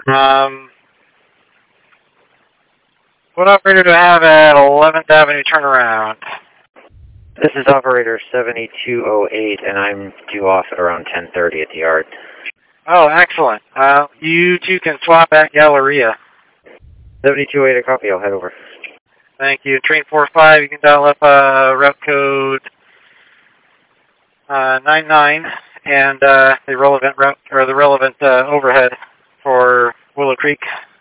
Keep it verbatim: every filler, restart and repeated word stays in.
Um, what operator do I have at eleventh Avenue turnaround? This is operator seventy-two oh eight, and I'm due off at around ten thirty at the yard. Oh, excellent. Uh, you two can swap at Galleria. seventy-two oh eight, a copy. I'll head over. Thank you. Train four five, you can dial up uh, route code uh, nine nine and uh, the relevant route or the relevant uh, overhead for Willow Creek.